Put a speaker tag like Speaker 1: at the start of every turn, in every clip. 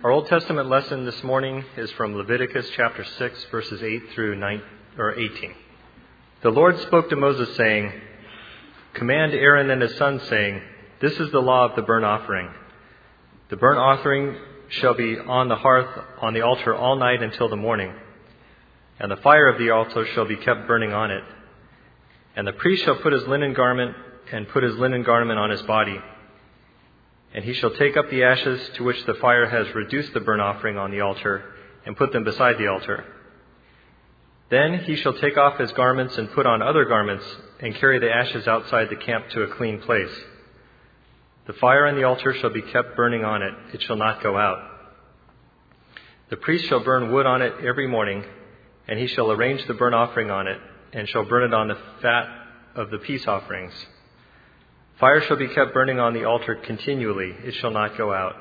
Speaker 1: Our Old Testament lesson this morning is from Leviticus chapter 6, verses 8 through 18. The Lord spoke to Moses, saying, "Command Aaron and his sons, saying, This is the law of the burnt offering. The burnt offering shall be on the hearth on the altar all night until the morning, and the fire of the altar shall be kept burning on it. And the priest shall put his linen garment on his body. And he shall take up the ashes to which the fire has reduced the burnt offering on the altar, and put them beside the altar. Then he shall take off his garments and put on other garments, and carry the ashes outside the camp to a clean place. The fire on the altar shall be kept burning on it, it shall not go out. The priest shall burn wood on it every morning, and he shall arrange the burnt offering on it, and shall burn it on the fat of the peace offerings. Fire shall be kept burning on the altar continually, it shall not go out.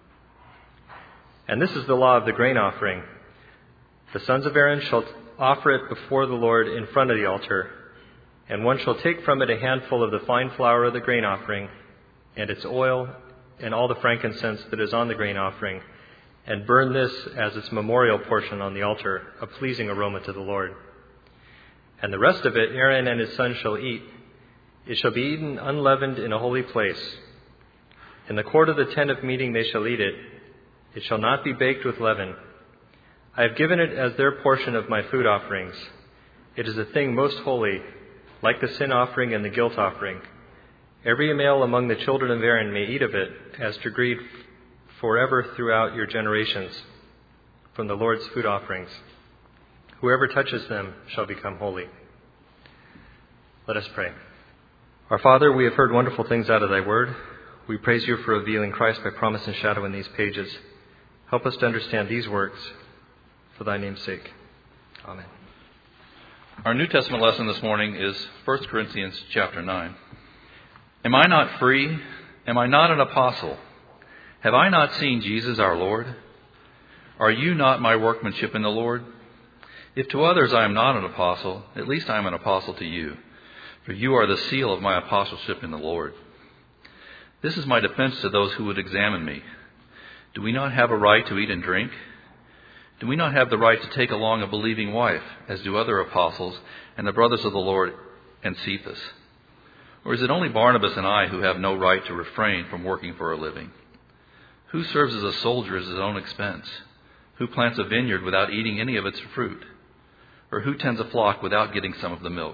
Speaker 1: And this is the law of the grain offering. The sons of Aaron shall offer it before the Lord in front of the altar, and one shall take from it a handful of the fine flour of the grain offering, and its oil, and all the frankincense that is on the grain offering, and burn this as its memorial portion on the altar, a pleasing aroma to the Lord. And the rest of it Aaron and his sons shall eat. It shall be eaten unleavened in a holy place. In the court of the tent of meeting they shall eat it. It shall not be baked with leaven. I have given it as their portion of my food offerings. It is a thing most holy, like the sin offering and the guilt offering. Every male among the children of Aaron may eat of it, as decreed forever throughout your generations, from the Lord's food offerings. Whoever touches them shall become holy." Let us pray. Our Father, we have heard wonderful things out of thy word. We praise you for revealing Christ by promise and shadow in these pages. Help us to understand these words for thy name's sake. Amen.
Speaker 2: Our New Testament lesson this morning is 1 Corinthians chapter 9. Am I not free? Am I not an apostle? Have I not seen Jesus our Lord? Are you not my workmanship in the Lord? If to others I am not an apostle, at least I am an apostle to you, for you are the seal of my apostleship in the Lord. This is my defense to those who would examine me. Do we not have a right to eat and drink? Do we not have the right to take along a believing wife, as do other apostles and the brothers of the Lord and Cephas? Or is it only Barnabas and I who have no right to refrain from working for a living? Who serves as a soldier at his own expense? Who plants a vineyard without eating any of its fruit? Or who tends a flock without getting some of the milk?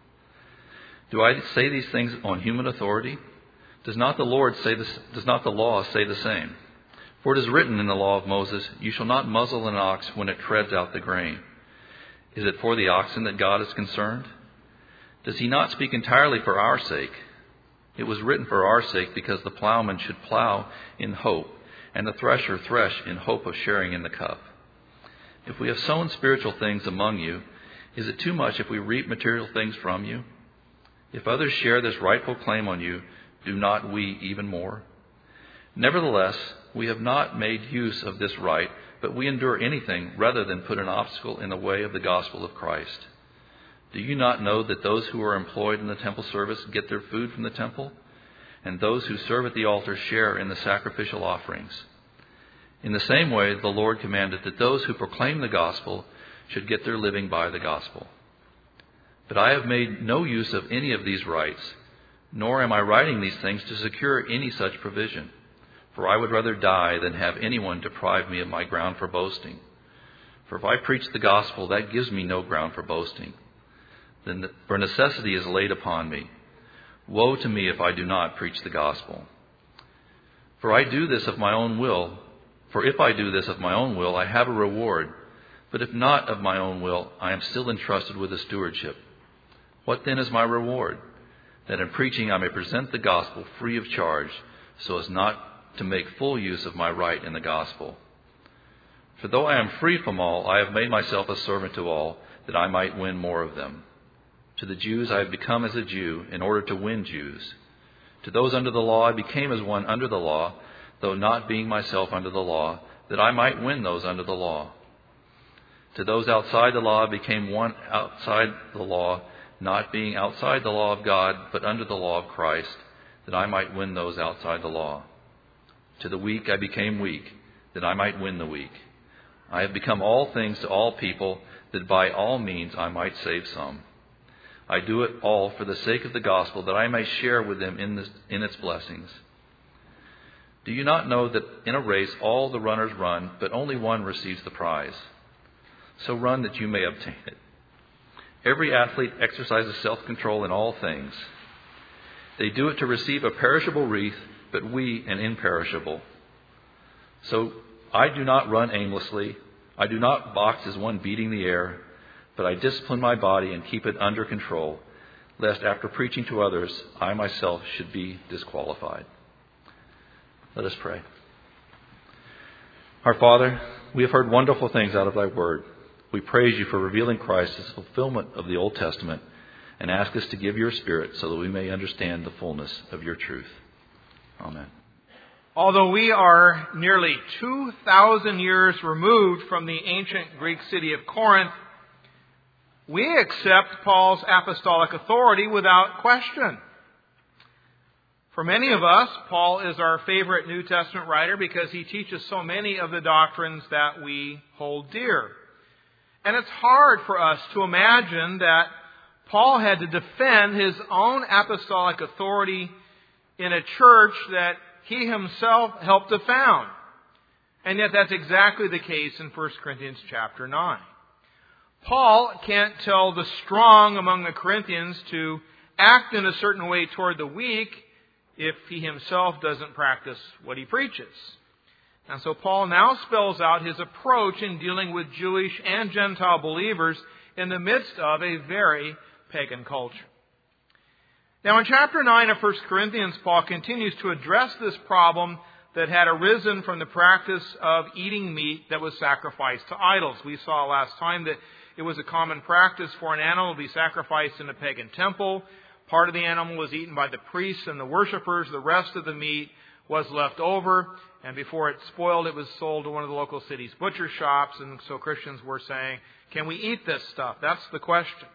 Speaker 2: Do I say these things on human authority? Does not the law say the same? For it is written in the law of Moses, "You shall not muzzle an ox when it treads out the grain." Is it for the oxen that God is concerned? Does he not speak entirely for our sake? It was written for our sake, because the plowman should plow in hope, and the thresher thresh in hope of sharing in the cup. If we have sown spiritual things among you, is it too much if we reap material things from you? If others share this rightful claim on you, do not we even more? Nevertheless, we have not made use of this right, but we endure anything rather than put an obstacle in the way of the gospel of Christ. Do you not know that those who are employed in the temple service get their food from the temple, and those who serve at the altar share in the sacrificial offerings? In the same way, the Lord commanded that those who proclaim the gospel should get their living by the gospel. But I have made no use of any of these rights, nor am I writing these things to secure any such provision. For I would rather die than have anyone deprive me of my ground for boasting. For if I preach the gospel, that gives me no ground for boasting. Then for necessity is laid upon me. Woe to me if I do not preach the gospel. For if I do this of my own will, I have a reward. But if not of my own will, I am still entrusted with a stewardship. What then is my reward? That in preaching I may present the gospel free of charge, so as not to make full use of my right in the gospel. For though I am free from all, I have made myself a servant to all, that I might win more of them. To the Jews I have become as a Jew, in order to win Jews. To those under the law I became as one under the law, though not being myself under the law, that I might win those under the law. To those outside the law I became one outside the law, not being outside the law of God, but under the law of Christ, that I might win those outside the law. To the weak I became weak, that I might win the weak. I have become all things to all people, that by all means I might save some. I do it all for the sake of the gospel, that I may share with them in its blessings. Do you not know that in a race all the runners run, but only one receives the prize? So run that you may obtain it. Every athlete exercises self-control in all things. They do it to receive a perishable wreath, but we an imperishable. So I do not run aimlessly. I do not box as one beating the air, but I discipline my body and keep it under control, lest after preaching to others, I myself should be disqualified. Let us pray. Our Father, we have heard wonderful things out of thy word. We praise you for revealing Christ as fulfillment of the Old Testament, and ask us to give your Spirit so that we may understand the fullness of your truth. Amen.
Speaker 3: Although we are nearly 2,000 years removed from the ancient Greek city of Corinth, we accept Paul's apostolic authority without question. For many of us, Paul is our favorite New Testament writer because he teaches so many of the doctrines that we hold dear. And it's hard for us to imagine that Paul had to defend his own apostolic authority in a church that he himself helped to found. And yet that's exactly the case in 1 Corinthians chapter 9. Paul can't tell the strong among the Corinthians to act in a certain way toward the weak if he himself doesn't practice what he preaches. And so Paul now spells out his approach in dealing with Jewish and Gentile believers in the midst of a very pagan culture. Now in chapter 9 of 1 Corinthians, Paul continues to address this problem that had arisen from the practice of eating meat that was sacrificed to idols. We saw last time that it was a common practice for an animal to be sacrificed in a pagan temple. Part of the animal was eaten by the priests and the worshippers. The rest of the meat was left over. And before it spoiled, it was sold to one of the local city's butcher shops. And so Christians were saying, can we eat this stuff? That's the question.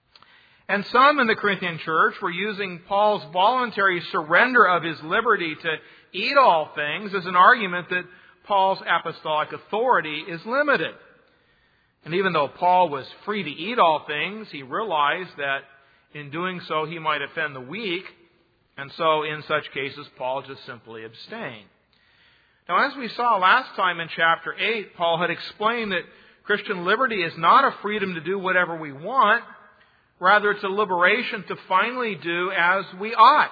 Speaker 3: And some in the Corinthian church were using Paul's voluntary surrender of his liberty to eat all things as an argument that Paul's apostolic authority is limited. And even though Paul was free to eat all things, he realized that in doing so he might offend the weak. And so in such cases, Paul just simply abstained. Now, as we saw last time in chapter 8, Paul had explained that Christian liberty is not a freedom to do whatever we want. Rather, it's a liberation to finally do as we ought.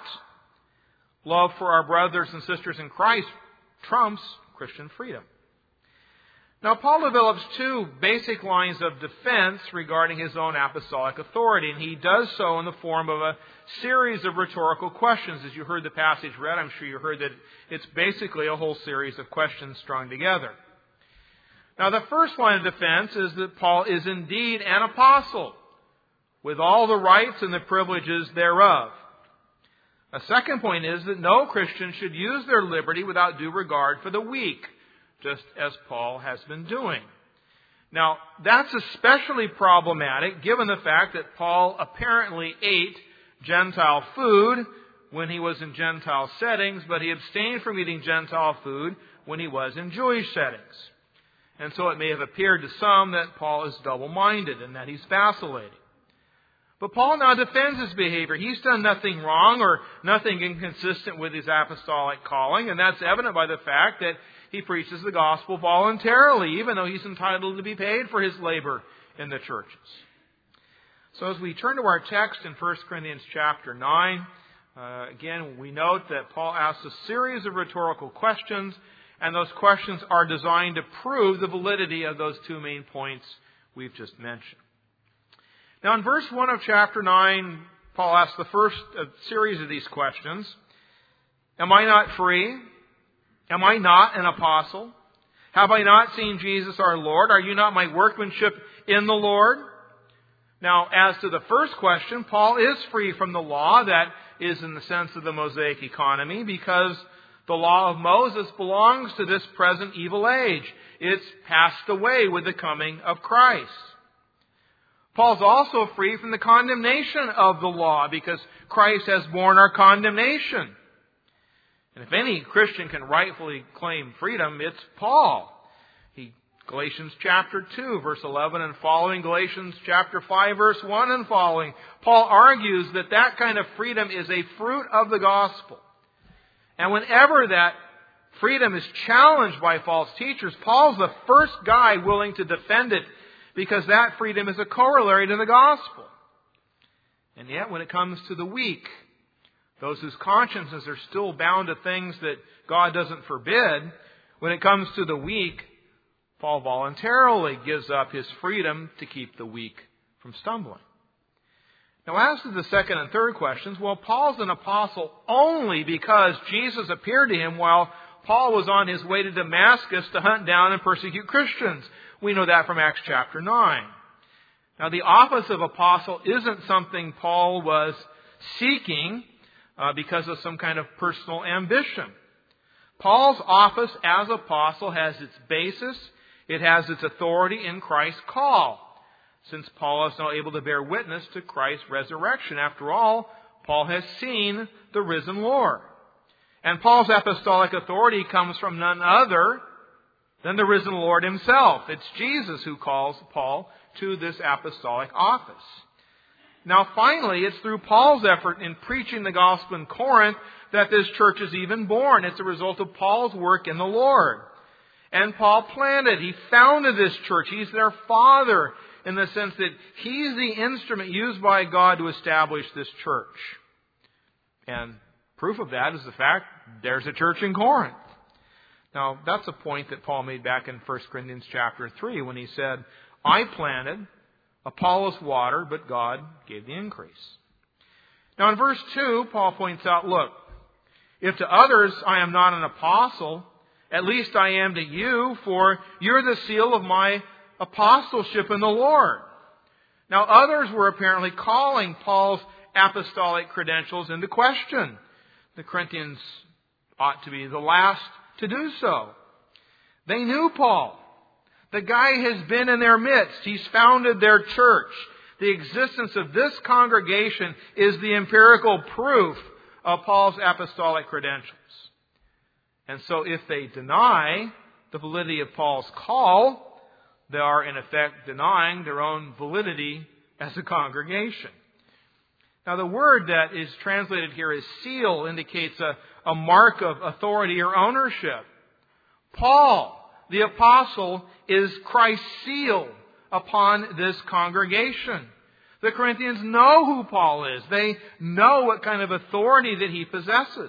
Speaker 3: Love for our brothers and sisters in Christ trumps Christian freedom. Now, Paul develops two basic lines of defense regarding his own apostolic authority, and he does so in the form of a series of rhetorical questions. As you heard the passage read, I'm sure you heard that it's basically a whole series of questions strung together. Now, the first line of defense is that Paul is indeed an apostle, with all the rights and the privileges thereof. A second point is that no Christian should use their liberty without due regard for the weak, just as Paul has been doing. Now, that's especially problematic given the fact that Paul apparently ate Gentile food when he was in Gentile settings, but he abstained from eating Gentile food when he was in Jewish settings. And so it may have appeared to some that Paul is double-minded and that he's vacillating. But Paul now defends his behavior. He's done nothing wrong or nothing inconsistent with his apostolic calling, and that's evident by the fact that he preaches the gospel voluntarily, even though he's entitled to be paid for his labor in the churches. So as we turn to our text in 1 Corinthians chapter 9, again, we note that Paul asks a series of rhetorical questions, and those questions are designed to prove the validity of those two main points we've just mentioned. Now, in verse 1 of chapter 9, Paul asks the first series of these questions. Am I not free? Am I not an apostle? Have I not seen Jesus our Lord? Are you not my workmanship in the Lord? Now, as to the first question, Paul is free from the law. That is in the sense of the Mosaic economy, because the law of Moses belongs to this present evil age. It's passed away with the coming of Christ. Paul's also free from the condemnation of the law because Christ has borne our condemnation. And if any Christian can rightfully claim freedom, it's Paul. Galatians chapter 2, verse 11 and following, Galatians chapter 5, verse 1 and following, Paul argues that that kind of freedom is a fruit of the gospel. And whenever that freedom is challenged by false teachers, Paul's the first guy willing to defend it because that freedom is a corollary to the gospel. And yet, when it comes to the weak, those whose consciences are still bound to things that God doesn't forbid, when it comes to the weak, Paul voluntarily gives up his freedom to keep the weak from stumbling. Now, as to the second and third questions, well, Paul's an apostle only because Jesus appeared to him while Paul was on his way to Damascus to hunt down and persecute Christians. We know that from Acts chapter 9. Now, the office of apostle isn't something Paul was seeking because of some kind of personal ambition. Paul's office as apostle has its basis, it has its authority in Christ's call, since Paul is now able to bear witness to Christ's resurrection. After all, Paul has seen the risen Lord. And Paul's apostolic authority comes from none other than the risen Lord himself. It's Jesus who calls Paul to this apostolic office. Now finally, it's through Paul's effort in preaching the gospel in Corinth that this church is even born. It's a result of Paul's work in the Lord. And Paul planted, he founded this church. He's their father in the sense that he's the instrument used by God to establish this church. And proof of that is the fact there's a church in Corinth. Now, that's a point that Paul made back in 1 Corinthians chapter 3 when he said, I planted, Apollos watered, but God gave the increase. Now, in verse 2, Paul points out, look, if to others I am not an apostle, at least I am to you, for you're the seal of my apostleship in the Lord. Now, others were apparently calling Paul's apostolic credentials into question. The Corinthians ought to be the last to do so. They knew Paul. The guy has been in their midst. He's founded their church. The existence of this congregation is the empirical proof of Paul's apostolic credentials. And so if they deny the validity of Paul's call, they are in effect denying their own validity as a congregation. Now the word that is translated here as seal indicates a mark of authority or ownership. Paul, the apostle, is Christ's seal upon this congregation. The Corinthians know who Paul is. They know what kind of authority that he possesses.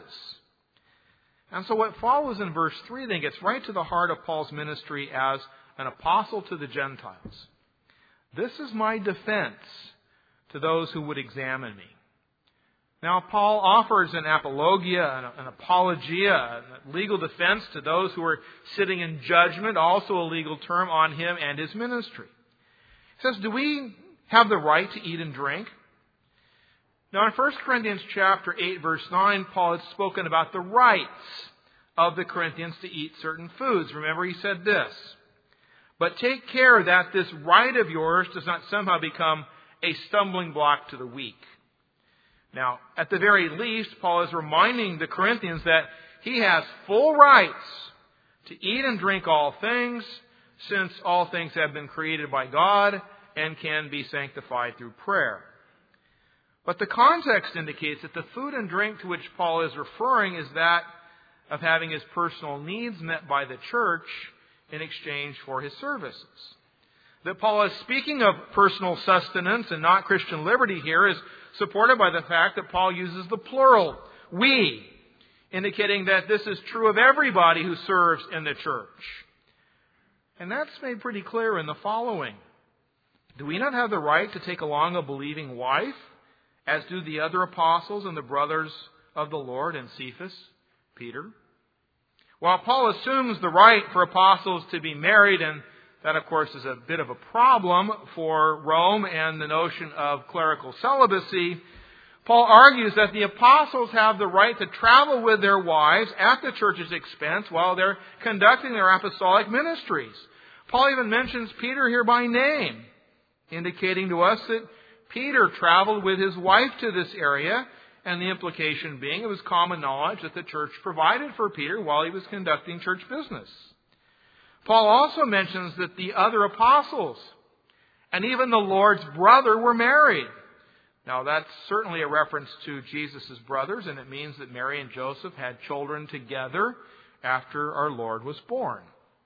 Speaker 3: And so what follows in verse 3 then gets right to the heart of Paul's ministry as an apostle to the Gentiles. This is my defense to those who would examine me. Now, Paul offers an apologia, an apologia, a legal defense to those who are sitting in judgment, also a legal term on him and his ministry. He says, do we have the right to eat and drink? Now, in 1 Corinthians chapter 8, verse 9, Paul had spoken about the rights of the Corinthians to eat certain foods. Remember, he said this, but take care that this right of yours does not somehow become a stumbling block to the weak. Now, at the very least, Paul is reminding the Corinthians that he has full rights to eat and drink all things, since all things have been created by God and can be sanctified through prayer. But the context indicates that the food and drink to which Paul is referring is that of having his personal needs met by the church in exchange for his services. That Paul is speaking of personal sustenance and not Christian liberty here is supported by the fact that Paul uses the plural, we, indicating that this is true of everybody who serves in the church. And that's made pretty clear in the following. Do we not have the right to take along a believing wife, as do the other apostles and the brothers of the Lord and Cephas, Peter? While Paul assumes the right for apostles to be married, and that, of course, is a bit of a problem for Rome and the notion of clerical celibacy, Paul argues that the apostles have the right to travel with their wives at the church's expense while they're conducting their apostolic ministries. Paul even mentions Peter here by name, indicating to us that Peter traveled with his wife to this area, And the implication being it was common knowledge that the church provided for Peter while he was conducting church business. Paul also mentions that the other apostles and even the Lord's brother were married. Now that's certainly a reference to Jesus' brothers, and it means that Mary and Joseph had children together after our Lord was born.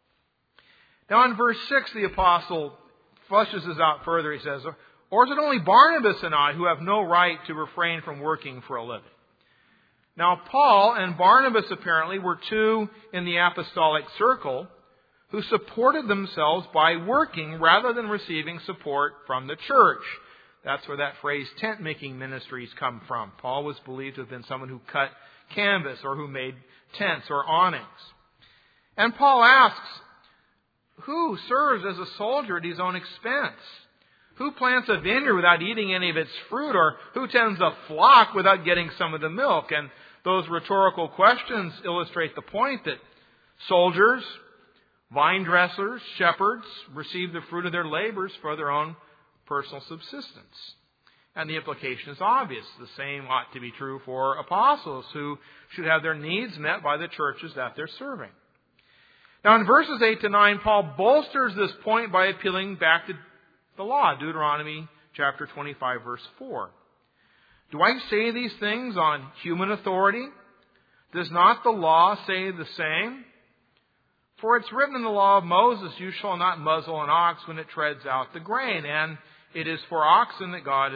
Speaker 3: Now in verse 6, the apostle fleshes this out further. He says, "Or is it only Barnabas and I who have no right to refrain from working for a living?" Now Paul and Barnabas apparently were two in the apostolic circle who supported themselves by working rather than receiving support from the church. That's where that phrase tent-making ministries come from. Paul was believed to have been someone who cut canvas or who made tents or awnings. And Paul asks, who serves as a soldier at his own expense? Who plants a vineyard without eating any of its fruit? Or who tends a flock without getting some of the milk? And those rhetorical questions illustrate the point that soldiers, vine dressers, shepherds receive the fruit of their labors for their own personal subsistence. And the implication is obvious. The same ought to be true for apostles who should have their needs met by the churches that they're serving. Now in verses 8 to 9, Paul bolsters this point by appealing back to the law, Deuteronomy chapter 25, verse 4. "Do I say these things on human authority? Does not the law say the same? For it's written in the law of Moses, you shall not muzzle an ox when it treads out the grain. And it is for oxen that God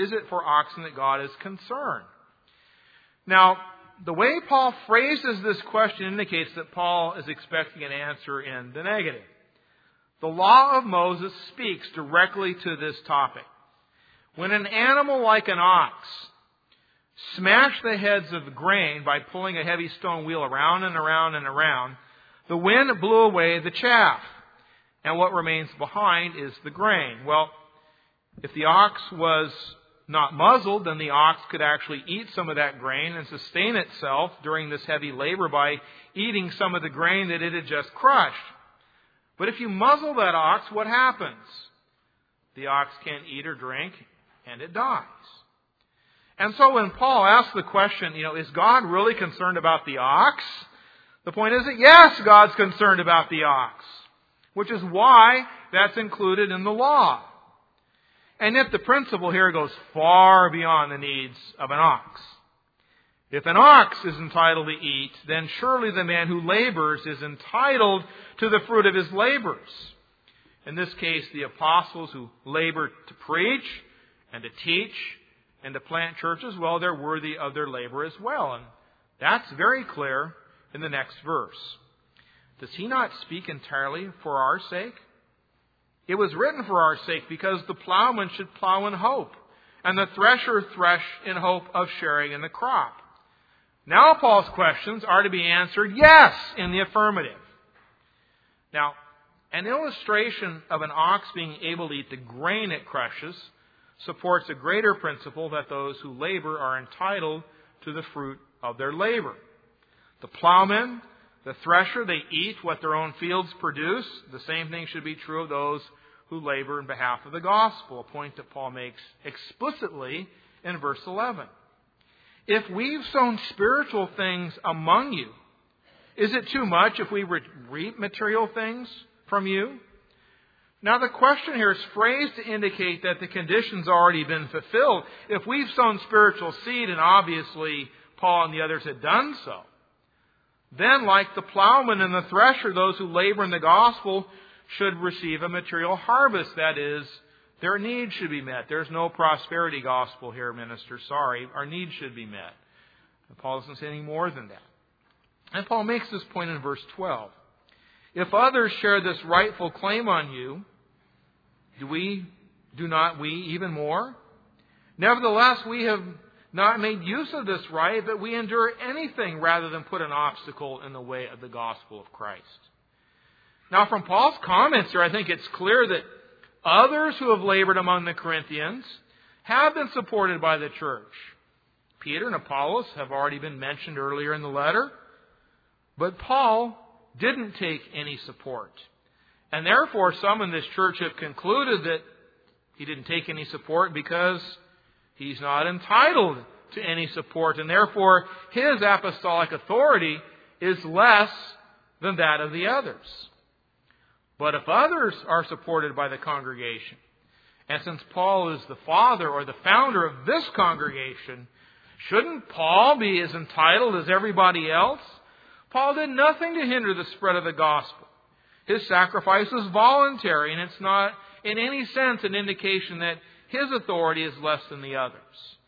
Speaker 3: is concerned." Now, the way Paul phrases this question indicates that Paul is expecting an answer in the negative. The law of Moses speaks directly to this topic. When an animal like an ox smashed the heads of the grain by pulling a heavy stone wheel around and around and around, the wind blew away the chaff, and what remains behind is the grain. Well, if the ox was not muzzled, then the ox could actually eat some of that grain and sustain itself during this heavy labor by eating some of the grain that it had just crushed. But if you muzzle that ox, what happens? The ox can't eat or drink, and it dies. And so when Paul asks the question, is God really concerned about the ox? The point is that yes, God's concerned about the ox, which is why that's included in the law. And yet the principle here goes far beyond the needs of an ox. If an ox is entitled to eat, then surely the man who labors is entitled to the fruit of his labors. In this case, the apostles who labor to preach and to teach and to plant churches, well, they're worthy of their labor as well. And that's very clear in the next verse. Does he not speak entirely for our sake? It was written for our sake because the plowman should plow in hope and the thresher thresh in hope of sharing in the crop. Now Paul's questions are to be answered yes in the affirmative. Now, an illustration of an ox being able to eat the grain it crushes supports a greater principle that those who labor are entitled to the fruit of their labor. The plowman, the thresher, they eat what their own fields produce. The same thing should be true of those who labor in behalf of the gospel, a point that Paul makes explicitly in verse 11. If we've sown spiritual things among you, is it too much if we reap material things from you? Now the question here is phrased to indicate that the condition's already been fulfilled. If we've sown spiritual seed, and obviously Paul and the others had done so, then like the plowman and the thresher, those who labor in the gospel should receive a material harvest. That is, their needs should be met. There's no prosperity gospel here, minister. Sorry, our needs should be met. And Paul doesn't say any more than that. And Paul makes this point in verse 12. If others share this rightful claim on you, do not we even more? Nevertheless, we have not made use of this right, but we endure anything rather than put an obstacle in the way of the gospel of Christ. Now, from Paul's comments here, I think it's clear that others who have labored among the Corinthians have been supported by the church. Peter and Apollos have already been mentioned earlier in the letter, but Paul didn't take any support. And therefore, some in this church have concluded that he didn't take any support because he's not entitled to any support, and therefore his apostolic authority is less than that of the others. But if others are supported by the congregation, and since Paul is the father or the founder of this congregation, shouldn't Paul be as entitled as everybody else? Paul did nothing to hinder the spread of the gospel. His sacrifice was voluntary, and it's not in any sense an indication that his authority is less than the others.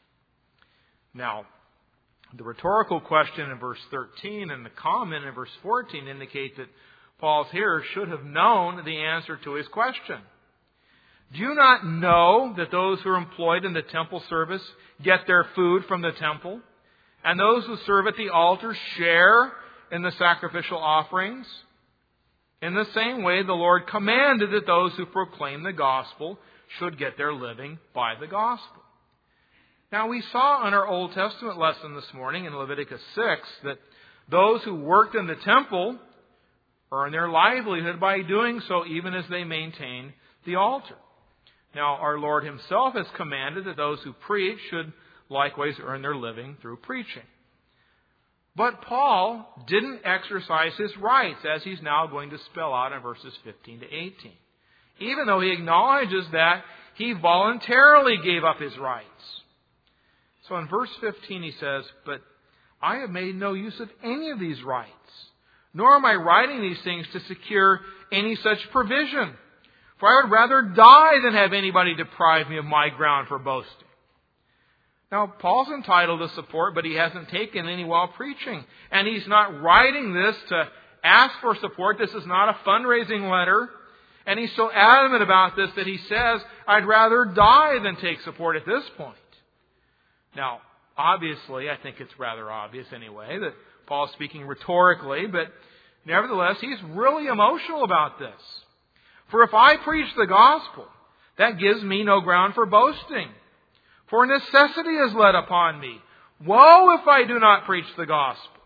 Speaker 3: Now, the rhetorical question in verse 13 and the comment in verse 14 indicate that Paul's hearers should have known the answer to his question. Do you not know that those who are employed in the temple service get their food from the temple, and those who serve at the altar share in the sacrificial offerings? In the same way, the Lord commanded that those who proclaim the gospel should get their living by the gospel. Now, we saw in our Old Testament lesson this morning in Leviticus 6 that those who worked in the temple earn their livelihood by doing so even as they maintain the altar. Now, our Lord Himself has commanded that those who preach should likewise earn their living through preaching. But Paul didn't exercise his rights, as he's now going to spell out in verses 15 to 18. Even though he acknowledges that he voluntarily gave up his rights. So in verse 15 he says, "But I have made no use of any of these rights, nor am I writing these things to secure any such provision. For I would rather die than have anybody deprive me of my ground for boasting." Now, Paul's entitled to support, but he hasn't taken any while preaching. And he's not writing this to ask for support. This is not a fundraising letter. And he's so adamant about this that he says, I'd rather die than take support at this point. Now, obviously, I think it's rather obvious anyway, that Paul's speaking rhetorically, but nevertheless, he's really emotional about this. For if I preach the gospel, that gives me no ground for boasting. For necessity is laid upon me. Woe if I do not preach the gospel.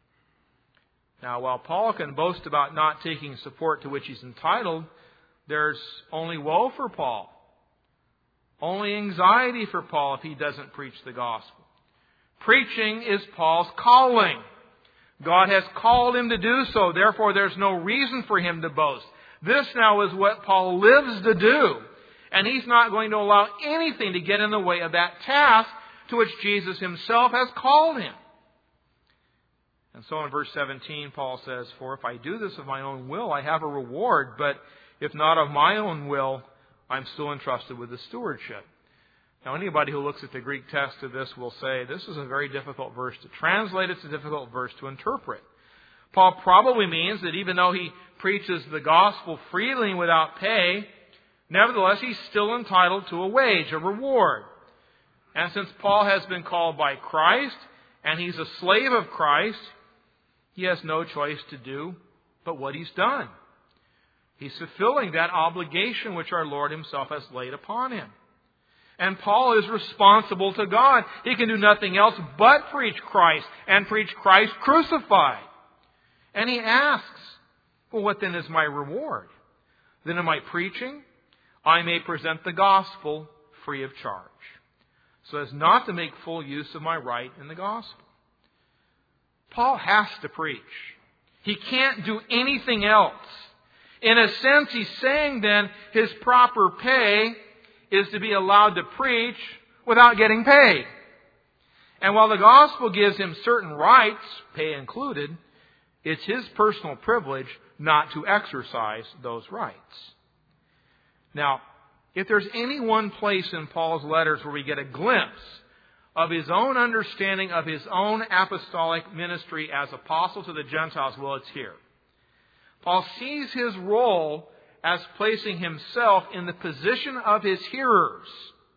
Speaker 3: Now, while Paul can boast about not taking support to which he's entitled, there's only woe for Paul. Only anxiety for Paul if he doesn't preach the gospel. Preaching is Paul's calling. God has called him to do so. Therefore, there's no reason for him to boast. This now is what Paul lives to do. And he's not going to allow anything to get in the way of that task to which Jesus Himself has called him. And so in verse 17, Paul says, "For if I do this of my own will, I have a reward. But if not of my own will, I'm still entrusted with the stewardship." Now, anybody who looks at the Greek text of this will say, this is a very difficult verse to translate. It's a difficult verse to interpret. Paul probably means that even though he preaches the gospel freely and without pay, nevertheless, he's still entitled to a wage, a reward. And since Paul has been called by Christ, and he's a slave of Christ, he has no choice to do but what he's done. He's fulfilling that obligation which our Lord Himself has laid upon him. And Paul is responsible to God. He can do nothing else but preach Christ, and preach Christ crucified. And he asks, well, what then is my reward? Then in my preaching, I may present the gospel free of charge, so as not to make full use of my right in the gospel. Paul has to preach. He can't do anything else. In a sense, he's saying then his proper pay is to be allowed to preach without getting paid. And while the gospel gives him certain rights, pay included, it's his personal privilege not to exercise those rights. Now, if there's any one place in Paul's letters where we get a glimpse of his own understanding of his own apostolic ministry as apostle to the Gentiles, well, it's here. Paul sees his role as placing himself in the position of his hearers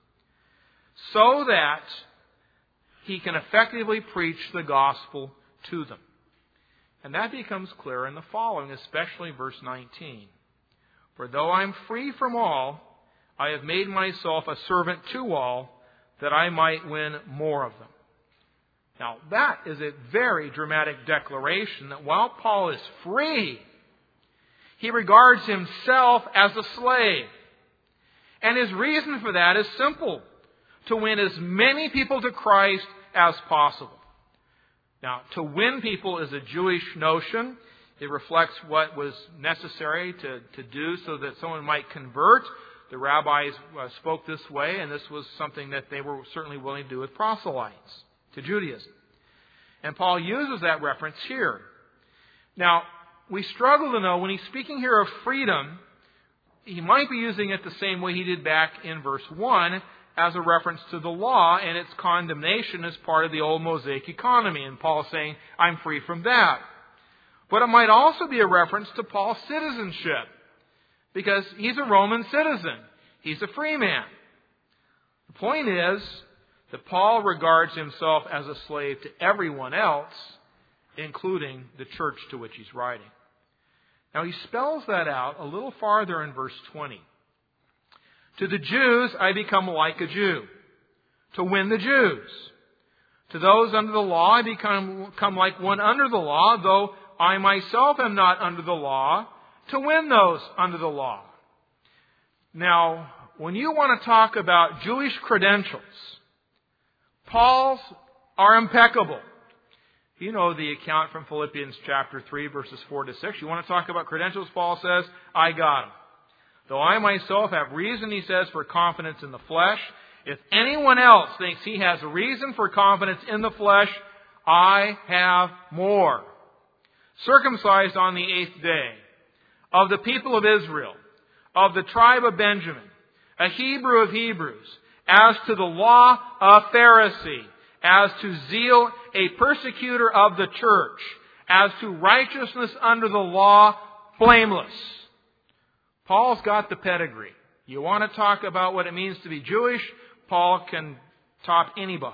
Speaker 3: so that he can effectively preach the gospel to them. And that becomes clear in the following, especially verse 19. For though I am free from all, I have made myself a servant to all, that I might win more of them. Now, that is a very dramatic declaration that while Paul is free, he regards himself as a slave. And his reason for that is simple: to win as many people to Christ as possible. Now, to win people is a Jewish notion. It reflects what was necessary to do so that someone might convert. The rabbis spoke this way, and this was something that they were certainly willing to do with proselytes to Judaism. And Paul uses that reference here. Now, we struggle to know when he's speaking here of freedom, he might be using it the same way he did back in verse 1 as a reference to the law and its condemnation as part of the old Mosaic economy. And Paul saying, I'm free from that. But it might also be a reference to Paul's citizenship, because he's a Roman citizen. He's a free man. The point is that Paul regards himself as a slave to everyone else, including the church to which he's writing. Now he spells that out a little farther in verse 20. To the Jews I become like a Jew, to win the Jews. To those under the law I become like one under the law, though I myself am not under the law, to win those under the law. Now, when you want to talk about Jewish credentials, Paul's are impeccable. You know the account from Philippians chapter 3, verses 4 to 6. You want to talk about credentials, Paul says, I got them. Though I myself have reason, he says, for confidence in the flesh. If anyone else thinks he has a reason for confidence in the flesh, I have more. Circumcised on the 8th day, of the people of Israel, of the tribe of Benjamin, a Hebrew of Hebrews, as to the law, a Pharisee, as to zeal, a persecutor of the church, as to righteousness under the law, blameless. Paul's got the pedigree. You want to talk about what it means to be Jewish, Paul can top anybody.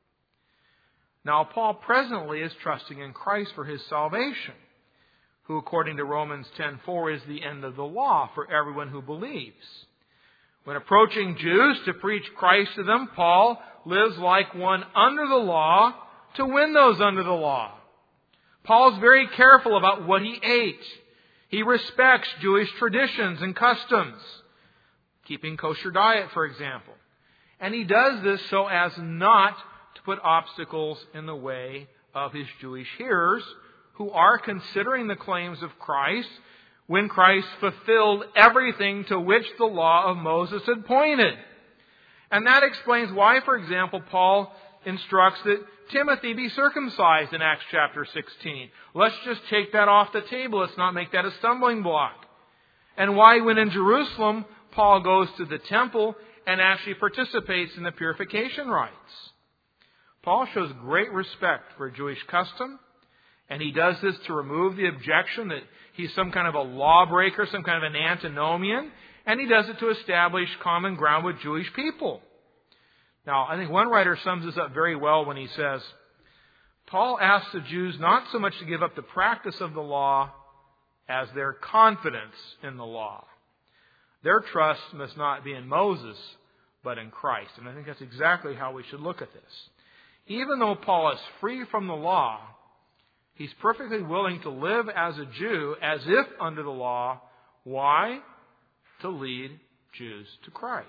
Speaker 3: Now, Paul presently is trusting in Christ for his salvation, who, according to Romans 10:4, is the end of the law for everyone who believes. When approaching Jews to preach Christ to them, Paul lives like one under the law to win those under the law. Paul's very careful about what he ate. He respects Jewish traditions and customs, keeping kosher diet, for example. And he does this so as not to put obstacles in the way of his Jewish hearers who are considering the claims of Christ when Christ fulfilled everything to which the law of Moses had pointed. And that explains why, for example, Paul instructs that Timothy be circumcised in Acts chapter 16. Let's just take that off the table. Let's not make that a stumbling block. And why, when in Jerusalem, Paul goes to the temple and actually participates in the purification rites. Paul shows great respect for Jewish custom, and he does this to remove the objection that he's some kind of a lawbreaker, some kind of an antinomian, and he does it to establish common ground with Jewish people. Now, I think one writer sums this up very well when he says, Paul asks the Jews not so much to give up the practice of the law as their confidence in the law. Their trust must not be in Moses, but in Christ. And I think that's exactly how we should look at this. Even though Paul is free from the law, he's perfectly willing to live as a Jew as if under the law. Why? To lead Jews to Christ.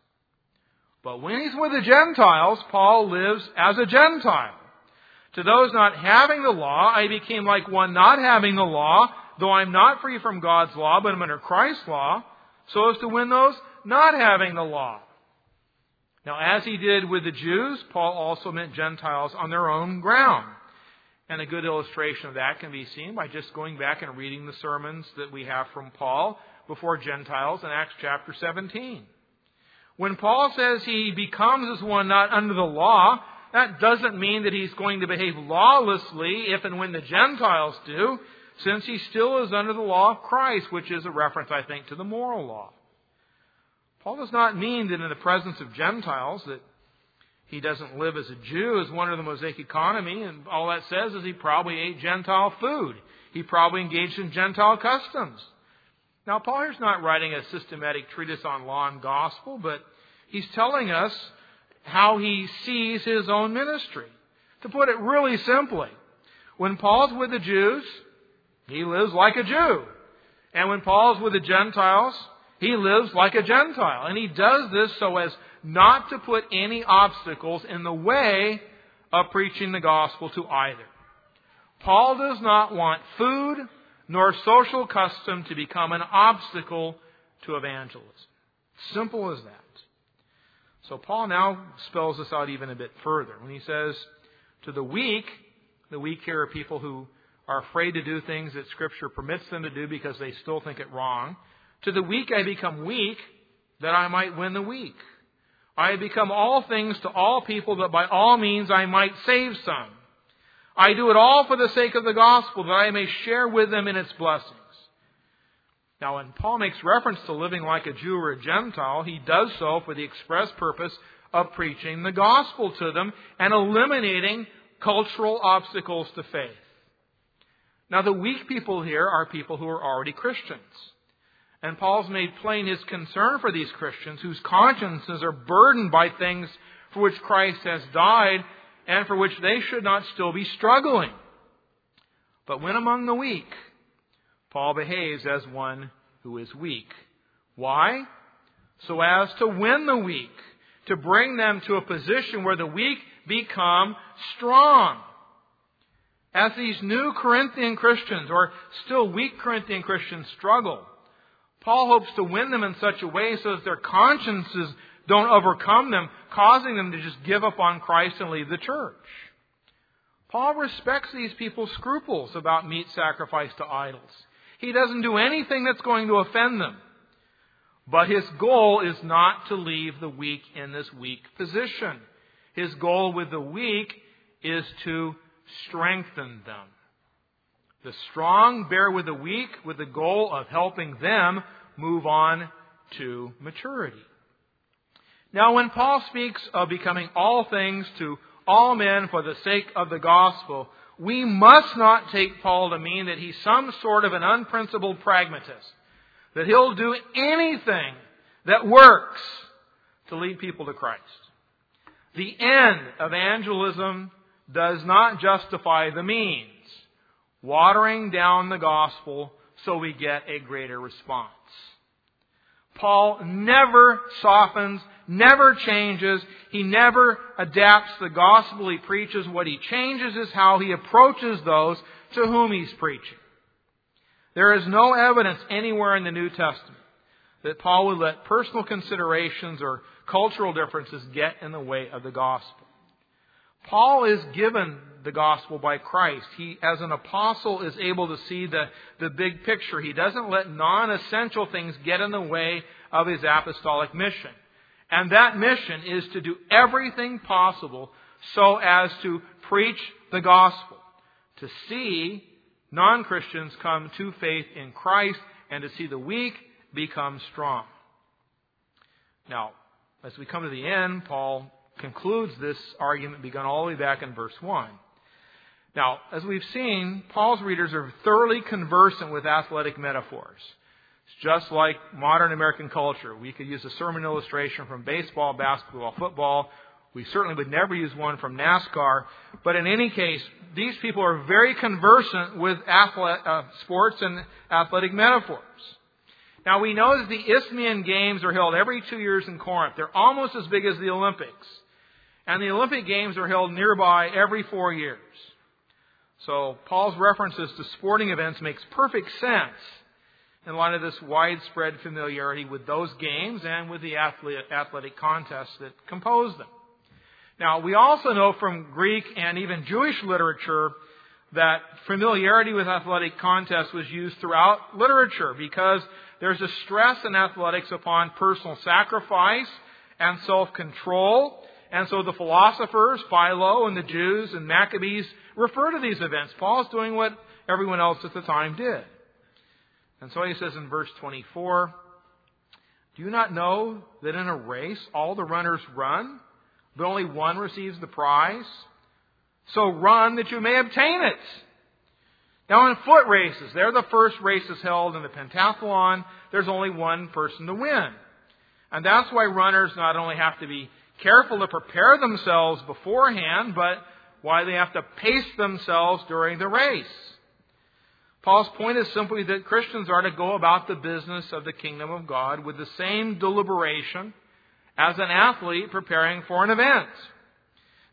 Speaker 3: But when he's with the Gentiles, Paul lives as a Gentile. To those not having the law, I became like one not having the law, though I'm not free from God's law, but I'm under Christ's law, so as to win those not having the law. Now, as he did with the Jews, Paul also meant Gentiles on their own ground. And a good illustration of that can be seen by just going back and reading the sermons that we have from Paul before Gentiles in Acts chapter 17. When Paul says he becomes as one not under the law, that doesn't mean that he's going to behave lawlessly if and when the Gentiles do, since he still is under the law of Christ, which is a reference, I think, to the moral law. Paul does not mean that in the presence of Gentiles that he doesn't live as a Jew, as one of the Mosaic economy, and all that says is he probably ate Gentile food. He probably engaged in Gentile customs. Now, Paul here's not writing a systematic treatise on law and gospel, but he's telling us how he sees his own ministry. To put it really simply, when Paul's with the Jews, he lives like a Jew. And when Paul's with the Gentiles, he lives like a Gentile. And he does this so as not to put any obstacles in the way of preaching the gospel to either. Paul does not want food nor social custom to become an obstacle to evangelism. Simple as that. So Paul now spells this out even a bit further when he says, to the weak here are people who are afraid to do things that Scripture permits them to do because they still think it wrong. To the weak I become weak, that I might win the weak. I have become all things to all people, that by all means I might save some. I do it all for the sake of the gospel, that I may share with them in its blessings. Now, when Paul makes reference to living like a Jew or a Gentile, he does so for the express purpose of preaching the gospel to them and eliminating cultural obstacles to faith. Now, the weak people here are people who are already Christians. And Paul's made plain his concern for these Christians whose consciences are burdened by things for which Christ has died and for which they should not still be struggling. But when among the weak, Paul behaves as one who is weak. Why? So as to win the weak, to bring them to a position where the weak become strong. As these new Corinthian Christians, or still weak Corinthian Christians, struggle, Paul hopes to win them in such a way so that their consciences don't overcome them, causing them to just give up on Christ and leave the church. Paul respects these people's scruples about meat sacrificed to idols. He doesn't do anything that's going to offend them. But his goal is not to leave the weak in this weak position. His goal with the weak is to strengthen them. The strong bear with the weak with the goal of helping them move on to maturity. Now, when Paul speaks of becoming all things to all men for the sake of the gospel, we must not take Paul to mean that he's some sort of an unprincipled pragmatist, that he'll do anything that works to lead people to Christ. The end of evangelism does not justify the means, watering down the gospel so we get a greater response. Paul never softens, never changes. He never adapts the gospel he preaches. What he changes is how he approaches those to whom he's preaching. There is no evidence anywhere in the New Testament that Paul would let personal considerations or cultural differences get in the way of the gospel. Paul is given the gospel by Christ. He, as an apostle, is able to see the big picture. He doesn't let non-essential things get in the way of his apostolic mission. And that mission is to do everything possible so as to preach the gospel, to see non-Christians come to faith in Christ, and to see the weak become strong. Now, as we come to the end, Paul concludes this argument begun all the way back in verse 1. Now, as we've seen, Paul's readers are thoroughly conversant with athletic metaphors. It's just like modern American culture. We could use a sermon illustration from baseball, basketball, football. We certainly would never use one from NASCAR. But in any case, these people are very conversant with sports and athletic metaphors. Now, we know that the Isthmian Games are held every 2 years in Corinth. They're almost as big as the Olympics. And the Olympic Games are held nearby every 4 years. So Paul's references to sporting events makes perfect sense in light of this widespread familiarity with those games and with the athletic contests that compose them. Now, we also know from Greek and even Jewish literature that familiarity with athletic contests was used throughout literature because there's a stress in athletics upon personal sacrifice and self-control. And so the philosophers, Philo and the Jews and Maccabees, refer to these events. Paul's doing what everyone else at the time did. And so he says in verse 24, "Do you not know that in a race all the runners run, but only one receives the prize? So run that you may obtain it." Now in foot races, they're the first races held in the pentathlon. There's only one person to win. And that's why runners not only have to be careful to prepare themselves beforehand, but why they have to pace themselves during the race. Paul's point is simply that Christians are to go about the business of the kingdom of God with the same deliberation as an athlete preparing for an event.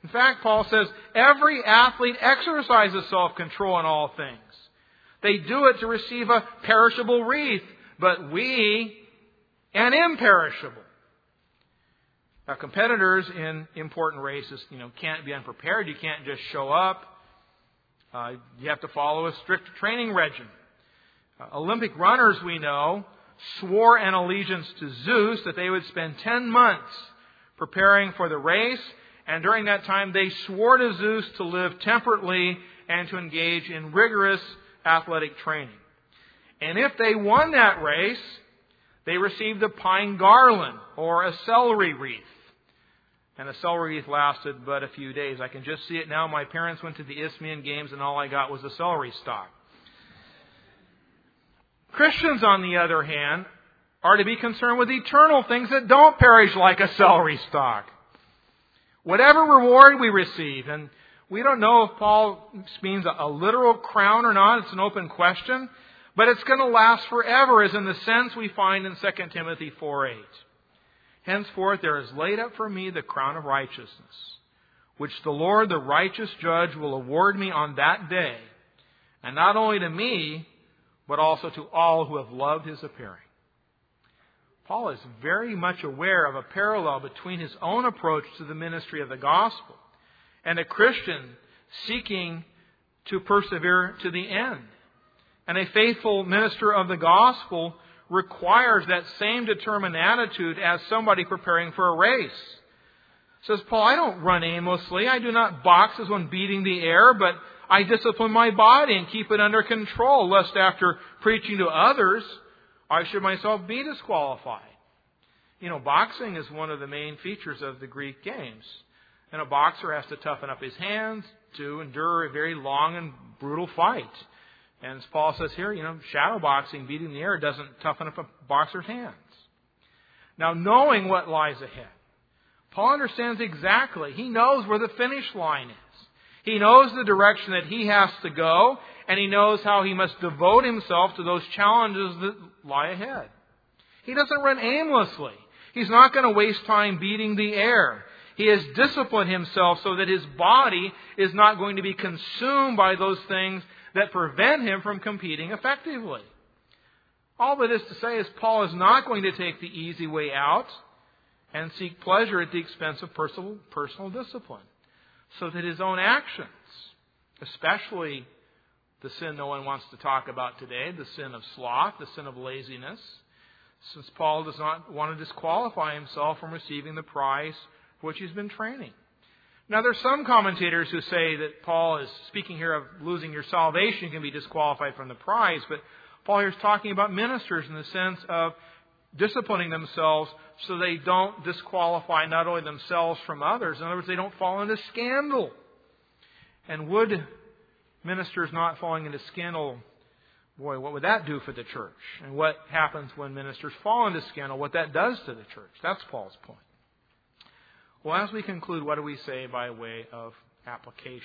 Speaker 3: In fact, Paul says, every athlete exercises self-control in all things. They do it to receive a perishable wreath, but we an imperishable. Now, competitors in important races, can't be unprepared. You can't just show up. You have to follow a strict training regimen. Olympic runners, we know, swore an allegiance to Zeus that they would spend 10 months preparing for the race, and during that time they swore to Zeus to live temperately and to engage in rigorous athletic training. And if they won that race, they received a pine garland or a celery wreath. And the celery wreath lasted but a few days. I can just see it now. My parents went to the Isthmian Games and all I got was a celery stalk. Christians, on the other hand, are to be concerned with eternal things that don't perish like a celery stalk. Whatever reward we receive, and we don't know if Paul means a literal crown or not, it's an open question, but it's going to last forever, as in the sense we find in 2 Timothy 4:8. Henceforth there is laid up for me the crown of righteousness, which the Lord, the righteous judge, will award me on that day, and not only to me, but also to all who have loved His appearing. Paul is very much aware of a parallel between his own approach to the ministry of the gospel and a Christian seeking to persevere to the end. And a faithful minister of the gospel requires that same determined attitude as somebody preparing for a race. Says Paul, I don't run aimlessly. I do not box as one beating the air, but I discipline my body and keep it under control, lest after preaching to others, I should myself be disqualified. Boxing is one of the main features of the Greek games. And a boxer has to toughen up his hands to endure a very long and brutal fight. And as Paul says here, shadow boxing, beating the air, doesn't toughen up a boxer's hands. Now, knowing what lies ahead, Paul understands exactly. He knows where the finish line is. He knows the direction that he has to go, and he knows how he must devote himself to those challenges that lie ahead. He doesn't run aimlessly. He's not going to waste time beating the air. He has disciplined himself so that his body is not going to be consumed by those things that prevent him from competing effectively. All that is to say is Paul is not going to take the easy way out and seek pleasure at the expense of personal discipline, so that his own actions, especially the sin no one wants to talk about today, the sin of sloth, the sin of laziness, since Paul does not want to disqualify himself from receiving the prize for which he's been training. Now, there are some commentators who say that Paul is speaking here of losing your salvation, you can be disqualified from the prize, but Paul here is talking about ministers in the sense of disciplining themselves so they don't disqualify not only themselves from others, in other words, they don't fall into scandal. And would ministers not falling into scandal, boy, what would that do for the church? And what happens when ministers fall into scandal, what that does to the church? That's Paul's point. Well, as we conclude, what do we say by way of application?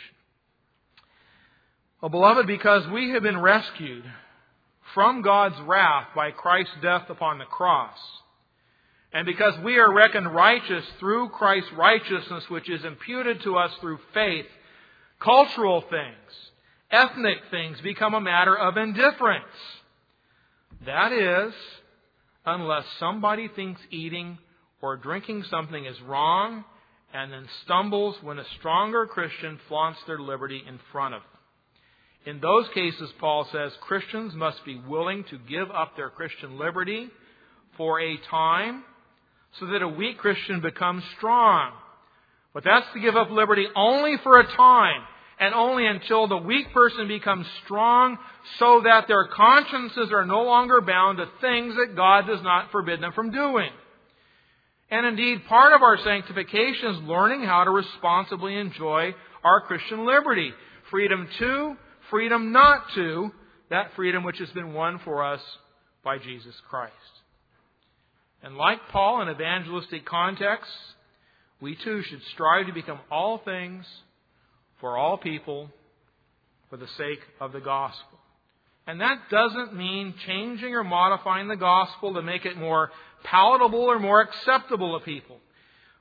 Speaker 3: Well, beloved, because we have been rescued from God's wrath by Christ's death upon the cross, and because we are reckoned righteous through Christ's righteousness, which is imputed to us through faith, cultural things, ethnic things become a matter of indifference. That is, unless somebody thinks eating or drinking something is wrong and then stumbles when a stronger Christian flaunts their liberty in front of them. In those cases, Paul says, Christians must be willing to give up their Christian liberty for a time so that a weak Christian becomes strong. But that's to give up liberty only for a time, and only until the weak person becomes strong so that their consciences are no longer bound to things that God does not forbid them from doing. And indeed, part of our sanctification is learning how to responsibly enjoy our Christian liberty. Freedom to, freedom not to, that freedom which has been won for us by Jesus Christ. And like Paul in evangelistic contexts, we too should strive to become all things for all people for the sake of the gospel. And that doesn't mean changing or modifying the gospel to make it more palatable or more acceptable to people.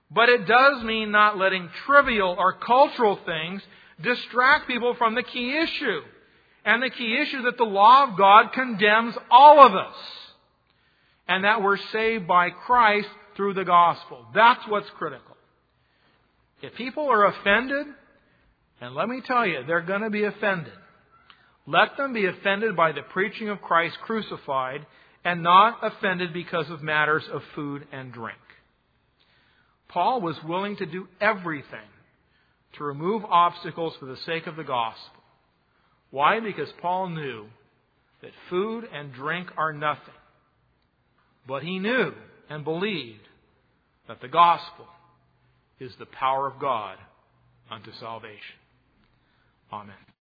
Speaker 3: But it does mean not letting trivial or cultural things distract people from the key issue. And the key issue that the law of God condemns all of us. And that we're saved by Christ through the gospel. That's what's critical. If people are offended, and let me tell you, they're going to be offended. Let them be offended by the preaching of Christ crucified and not offended because of matters of food and drink. Paul was willing to do everything to remove obstacles for the sake of the gospel. Why? Because Paul knew that food and drink are nothing. But he knew and believed that the gospel is the power of God unto salvation. Amen.